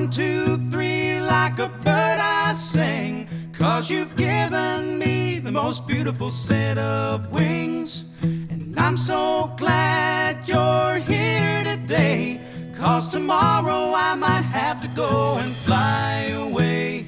1, 2, 3, like a bird I sing, 'cause you've given me the most beautiful set of wings. And I'm so glad you're here today, 'cause tomorrow I might have to go and fly away.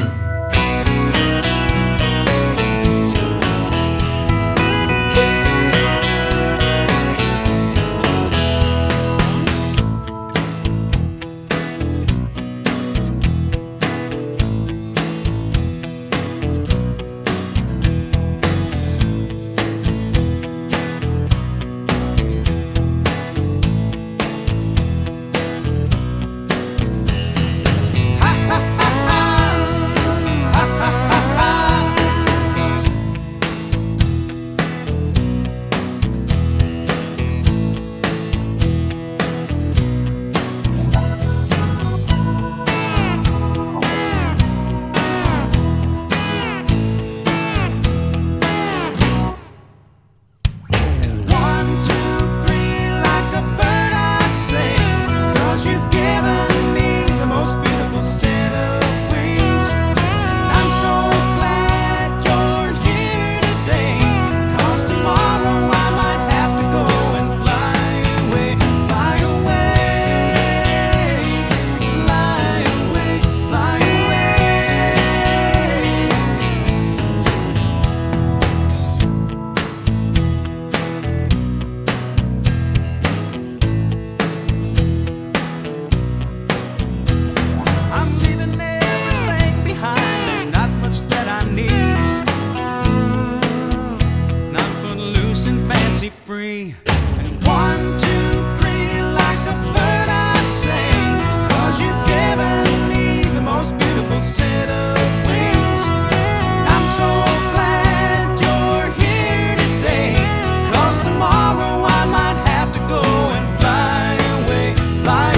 Free. And 1, 2, 3, like a bird I sing, 'cause you've given me the most beautiful set of wings. I'm so glad you're here today, 'cause tomorrow I might have to go and fly away, fly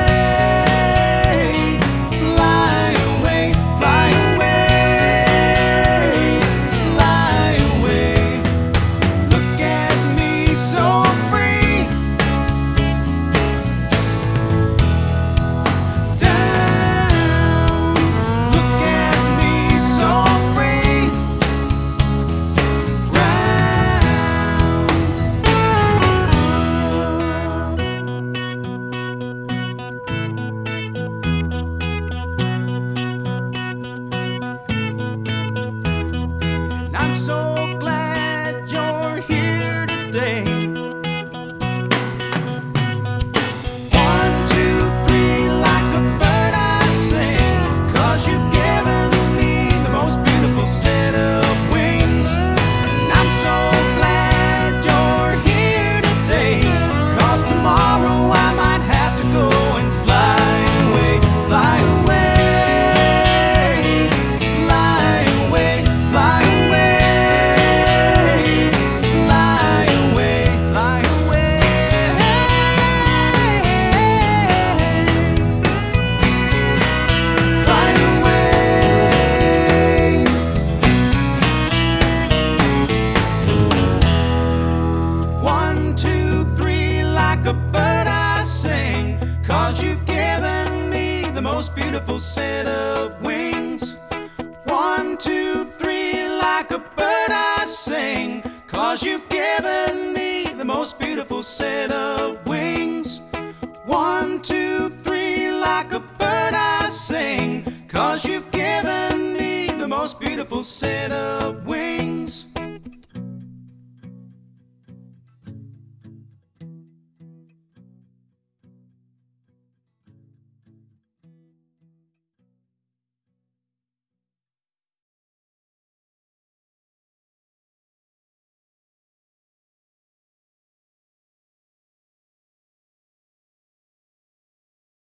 away, fly away, fly away, fly away. Look at me, so free. Down. Look at me, so free. And I'm so glad you're here today. 1, 2, 3, like a bird I sing, 'cause you've given me the most beautiful set of wings. And I'm so glad you're here today, 'cause tomorrow I might have to go and fly away, fly away, fly away, fly away, fly away, fly away, fly away. 1, 2, 3, like a bird I sing, 'cause you've given me the most beautiful set of wings. 1, 2, 3, like a bird I sing, 'cause you've given me the most beautiful set of wings. 1, 2, 3, like a bird I sing, 'cause you've given me the most beautiful set of wings.